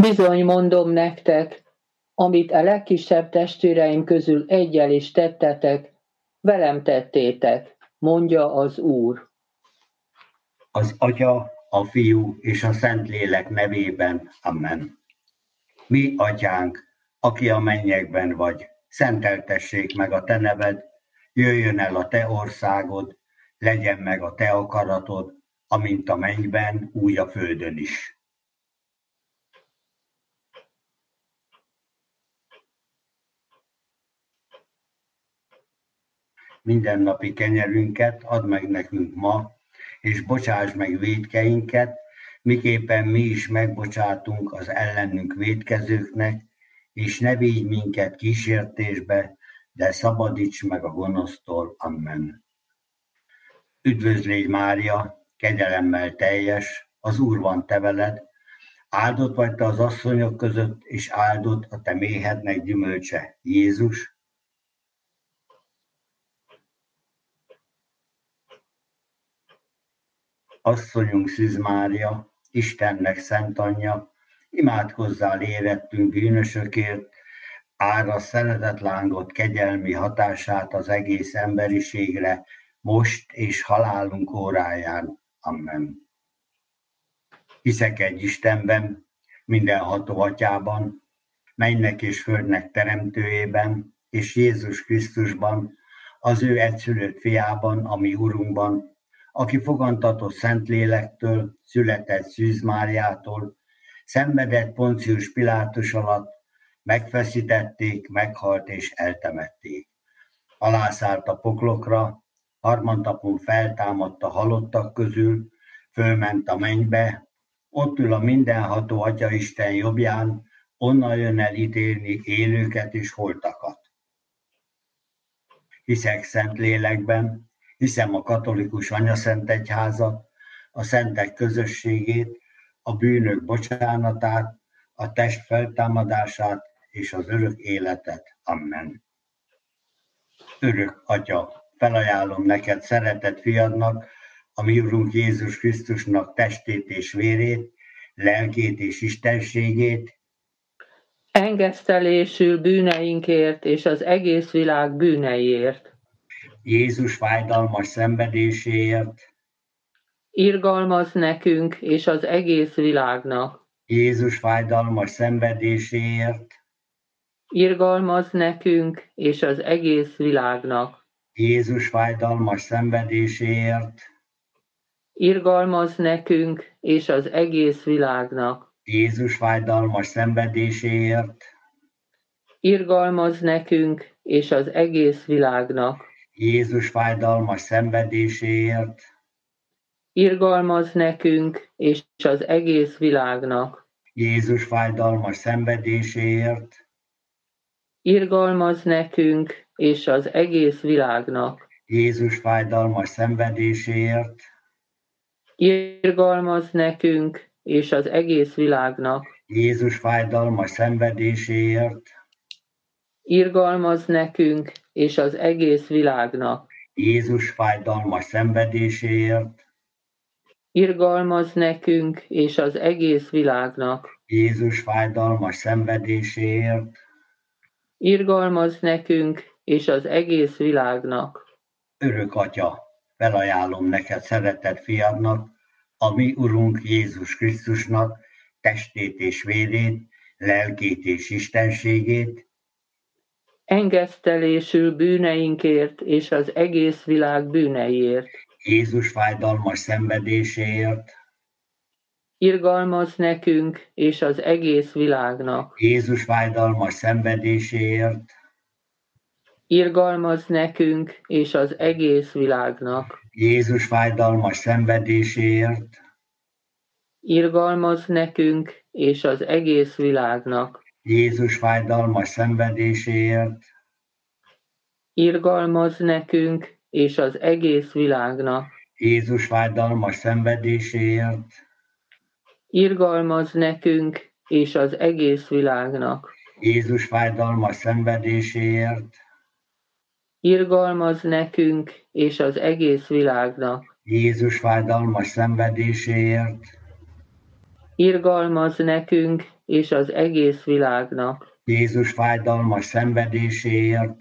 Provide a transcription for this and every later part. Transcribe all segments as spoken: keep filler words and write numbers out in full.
Bizony mondom nektek, amit a legkisebb testvéreim közül eggyel is tettetek, velem tettétek, mondja az Úr. Az Atya, a Fiú és a Szentlélek nevében. Amen. Mi, Atyánk, aki a mennyekben vagy, szenteltessék meg a te neved, jöjjön el a te országod, legyen meg a te akaratod, amint a mennyben, úgy a földön is. Mindennapi kenyerünket add meg nekünk ma, és bocsáss meg vétkeinket, miképpen mi is megbocsátunk az ellenünk vétkezőknek, és ne vigy minket kísértésbe, de szabadíts meg a gonosztól. Amen. Üdvözlégy Mária, kegyelemmel teljes, az Úr van te veled, áldott vagy te az asszonyok között, és áldott a te méhednek gyümölcse, Jézus. Asszonyunk Szűz Mária, Istennek szent anyja, imádkozzál érettünk bűnösökért, árasz szeretetlángot, kegyelmi hatását az egész emberiségre, most és halálunk óráján. Amen. Hiszek egy Istenben, mindenható Atyában, mennynek és földnek teremtőjében, és Jézus Krisztusban, az ő egyszülött fiában, a mi Urunkban, aki fogantatott Szentlélektől, született Szűz Máriától, szenvedett Poncius Pilátus alatt, megfeszítették, meghalt és eltemették. Alászállt a poklokra, harmadnapon feltámadt a halottak közül, fölment a mennybe, ott ül a mindenható Atyaisten jobbján, onnan jön el ítélni élőket és holtakat. Hiszek Szentlélekben, hiszem a katolikus anyaszentegyházat, a szentek közösségét, a bűnök bocsánatát, a test feltámadását és az örök életet. Amen. Örök Atya, felajánlom neked szeretett fiadnak, a mi Urunk Jézus Krisztusnak testét és vérét, lelkét és istenségét, engesztelésül bűneinkért és az egész világ bűneiért, Jézus fájdalmas szenvedéséért, irgalmaz nekünk és az egész világnak, Jézus fájdalmas szenvedéséért, irgalmaz nekünk és az egész világnak, Jézus fájdalmas szenvedéséért, irgalmaz nekünk és az egész világnak, Jézus fájdalmas szenvedéséért, irgalmaz nekünk és az egész világnak, Jézus fájdalmas szenvedéséért, irgalmaz nekünk és az egész világnak, Jézus fájdalmas szenvedéséért, irgalmaz nekünk és az egész világnak, Jézus fájdalmas szenvedéséért, irgalmaz nekünk és az egész világnak, Jézus fájdalmas szenvedéséért, irgalmaz nekünk és az egész világnak, Jézus fájdalmas szenvedéséért, irgalmaz nekünk és az egész világnak, Jézus fájdalmas szenvedéséért, irgalmaz nekünk és az egész világnak. Örök Atya, felajánlom neked szeretett fiadnak, a mi Urunk Jézus Krisztusnak testét és vérét, lelkét és istenségét, engesztelésül bűneinkért és az egész világ bűneiért, Jézus fájdalmas szenvedéséért, irgalmaz nekünk és az egész világnak, Jézus fájdalmas szenvedéséért, irgalmaz nekünk és az egész világnak, Jézus fájdalmas szenvedéséért, irgalmaz nekünk és az egész világnak, Jézus fájdalmas szenvedéséért, irgalmaz nekünk és az egész világnak, Jézus fájdalmas szenvedéséért, irgalmaz nekünk és az egész világnak, Jézus fájdalmas szenvedéséért, irgalmaz nekünk és az egész világnak, Jézus fájdalmas szenvedéséért, irgalmaz nekünk és az egész világnak. Jézus fájdalmas szenvedéséért,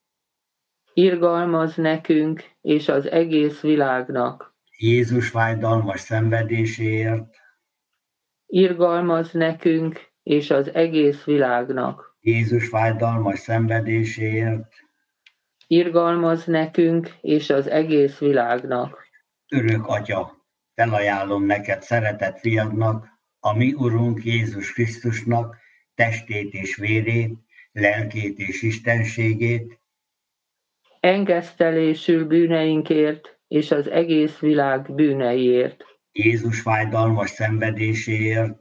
Irgalmaz nekünk és az egész világnak. Jézus fájdalmas szenvedéséért, Irgalmaz nekünk és az egész világnak. Jézus fájdalmas szenvedéséért, Irgalmaz nekünk és az egész világnak. Örök Atya, felajánlom neked szeretett fiadnak, a mi Urunk Jézus Krisztusnak testét és vérét, lelkét és istenségét, Engesztelésül bűneinkért és az egész világ bűneiért. Jézus fájdalmas szenvedéséért,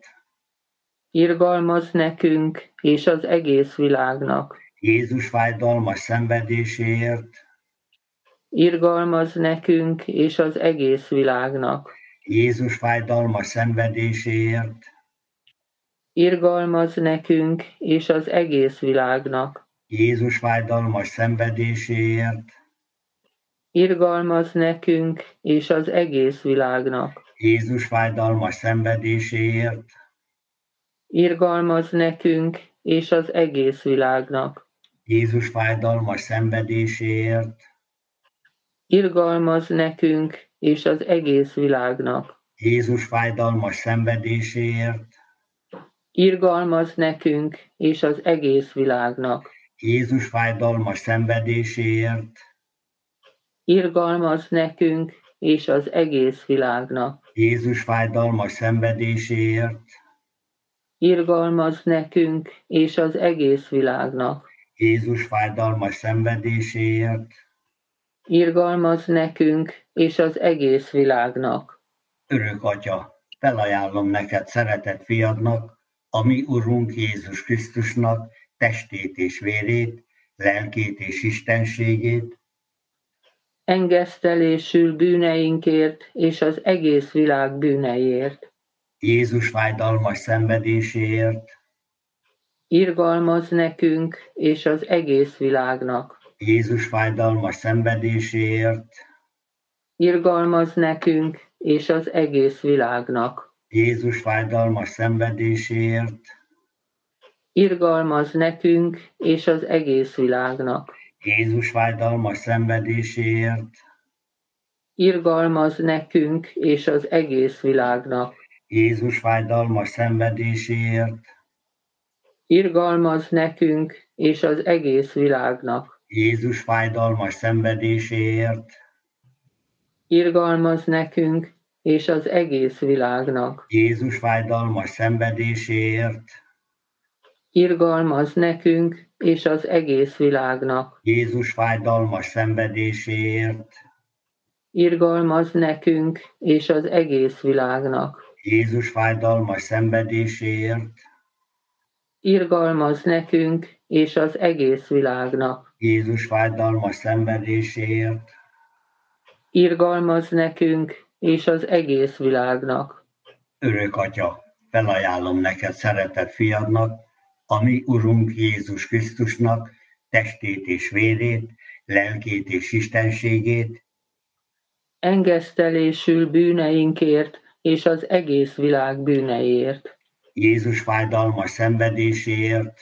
Irgalmaz nekünk és az egész világnak. Jézus fájdalmas szenvedéséért, Irgalmaz nekünk és az egész világnak. Jézus fájdalmas szenvedéséért, Irgalmaz nekünk és az egész világnak. Jézus fájdalmas szenvedéséért, Irgalmaz nekünk és az egész világnak. Jézus fájdalmas szenvedéséért, Irgalmaz nekünk és az egész világnak. Jézus fájdalmas szenvedéséért, Irgalmaz nekünk és az egész világnak. Jézus fájdalmas szenvedéséért, Irgalmaz nekünk és az egész világnak. Jézus fájdalmas szenvedéséért, Irgalmaz nekünk és az egész világnak. Jézus fájdalmas szenvedéséért, Irgalmaz nekünk és az egész világnak. Jézus fájdalmas szenvedéséért, Irgalmaz nekünk és az egész világnak. Örök Atya, felajánlom neked szeretett fiadnak, a mi Urunk Jézus Krisztusnak testét és vérét, lelkét és istenségét, Engesztelésül bűneinkért és az egész világ bűneiért. Jézus fájdalmas szenvedéséért, Irgalmaz nekünk és az egész világnak. Jézus fájdalmas szenvedéséért, Irgalmaz nekünk és az egész világnak. Jézus fájdalmas szenvedéséért, Irgalmaz nekünk és az egész világnak. Jézus fájdalmas szenvedéséért, Irgalmaz nekünk és az egész világnak. Jézus fájdalmas szenvedéséért, Irgalmaz nekünk és az egész világnak. Jézus fájdalmas szenvedéséért, Irgalmaz nekünk és az egész világnak. Jézus fájdalmas szenvedéséért, Irgalmaz nekünk és az egész világnak. Jézus fájdalmas szenvedéséért, Irgalmaz nekünk és az egész világnak. Jézus fájdalmas szenvedéséért, Irgalmaz nekünk és az egész világnak. Jézus fájdalmas szenvedéséért, Irgalmaz nekünk és az egész világnak. Örök Atya, felajánlom neked szeretett fiadnak, a mi Urunk Jézus Krisztusnak testét és vérét, lelkét és istenségét, Engesztelésül bűneinkért és az egész világ bűneiért. Jézus fájdalmas szenvedéséért,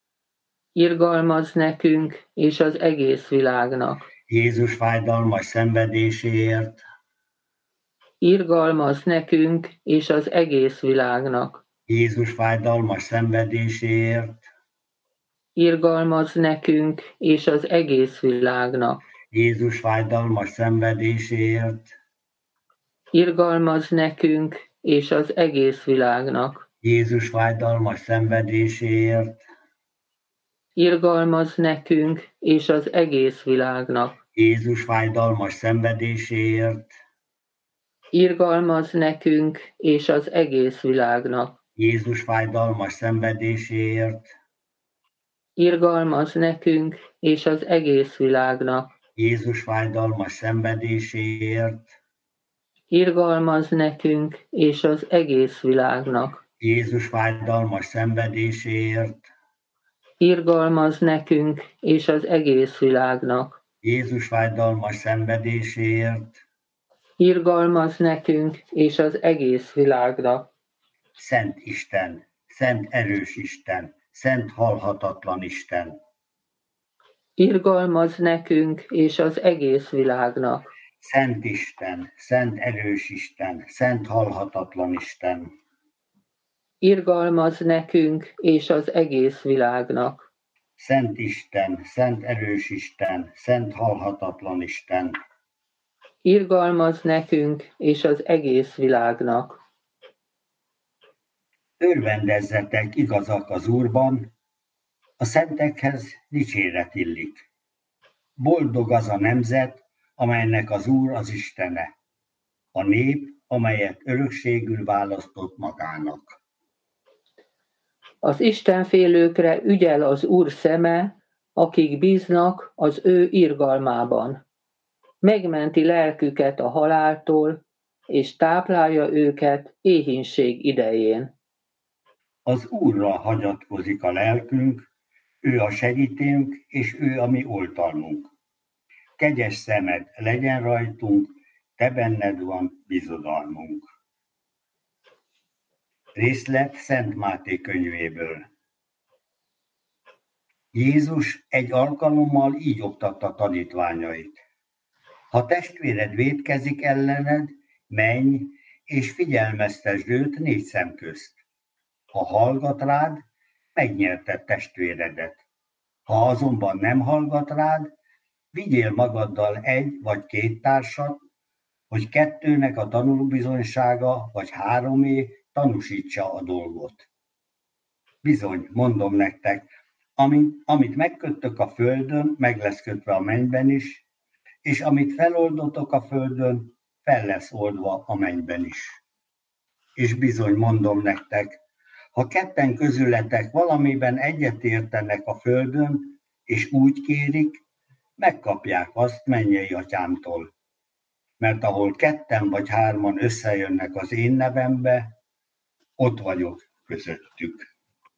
Irgalmaz nekünk és az egész világnak. Jézus fájdalmas szenvedéséért, Irgalmaz nekünk és az egész világnak. Jézus fájdalmas szenvedéséért, Irgalmaz nekünk és az egész világnak. Jézus fájdalmas szenvedéséért, Irgalmaz nekünk és az egész világnak. Jézus fájdalmas szenvedéséért, Irgalmaz nekünk és az egész világnak. Jézus fájdalmas szenvedéséért, Irgalmaz nekünk és az egész világnak. Jézus fájdalmas szenvedéséért, Irgalmaz nekünk és az egész világnak. Jézus fájdalmas szenvedéséért, Irgalmaz nekünk és az egész világnak. Jézus fájdalmas szenvedéséért, Irgalmaz nekünk és az egész világnak. Jézus fájdalmas szenvedéséért, Irgalmaz nekünk és az egész világnak. Szent Isten, szent erős Isten, szent halhatatlan Isten. Irgalmazz nekünk és az egész világnak. Szent Isten, szent erős Isten, szent halhatatlan Isten. Irgalmazz nekünk és az egész világnak. Szent Isten, szent erős Isten, szent halhatatlan Isten. Irgalmazz nekünk és az egész világnak. Örvendezzetek igazak az Úrban, a szentekhez dicséret illik. Boldog az a nemzet, amelynek az Úr az Istene, a nép, amelyet örökségül választott magának. Az istenfélőkre ügyel az Úr szeme, akik bíznak az ő irgalmában. Megmenti lelküket a haláltól, és táplálja őket éhínség idején. Az Úrra hagyatkozik a lelkünk, ő a segítőnk, és ő a mi oltalmunk. Kegyes szemed legyen rajtunk, te benned van bizodalmunk. Részlet Szent Máté könyvéből. Jézus egy alkalommal így oktatta tanítványait. Ha testvéred vétkezik ellened, menj és figyelmeztesd őt négy szem közt. Ha hallgat rád, megnyerted testvéredet. Ha azonban nem hallgat rád, vigyél magaddal egy vagy két társat, hogy kettőnek a tanúbizonysága vagy háromé tanúsítsa a dolgot. Bizony, mondom nektek, amit, amit megköttök a földön, meg lesz kötve a mennyben is, és amit feloldotok a földön, fel lesz oldva a mennyben is. És bizony, mondom nektek, ha ketten közületek valamiben egyetértenek a földön, és úgy kérik, megkapják azt mennyei atyámtól. Mert ahol ketten vagy hárman összejönnek az én nevembe, ott vagyok közöttük.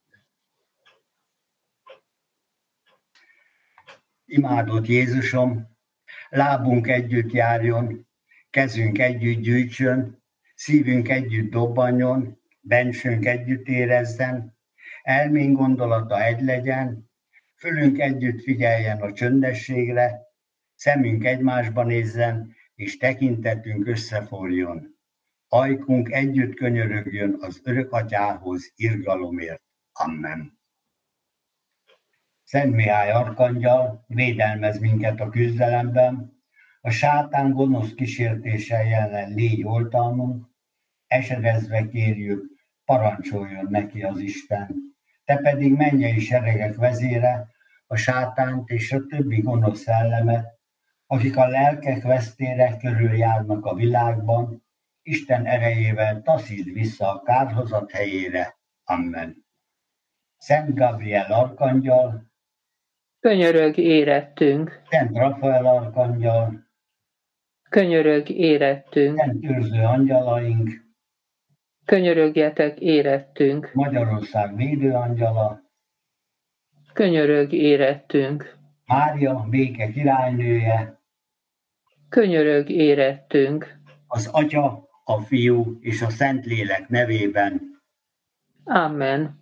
Imádott Jézusom, lábunk együtt járjon, kezünk együtt gyűjtsön, szívünk együtt dobbanjon, bensőnk együtt érezzen, elménk gondolata egy legyen, fülünk együtt figyeljen a csöndességre, szemünk egymásba nézzen, és tekintetünk összeforjon. Ajkunk együtt könyörögjön az örök atyához irgalomért. Amen. Szent Mihály arkangyal védelmez minket a küzdelemben, a sátán gonosz kísértése ellen légy oltalmunk, esedezve kérjük, parancsoljon neki az Isten. Te pedig mennyei seregek vezére, a sátánt és a többi gonosz szellemet, akik a lelkek vesztére körüljárnak a világban, Isten erejével taszítsd vissza a kárhozat helyére. Amen. Szent Gabriel arkangyal, Könyörög érettünk, Szent Rafael arkangyal, könyörög érettünk, Szent őrző angyalaink, könyörögjetek érettünk, Magyarország védőangyala, könyörög érettünk, Mária béke királynője, könyörög érettünk. az Atya, a Fiú és a Szentlélek nevében. Amen.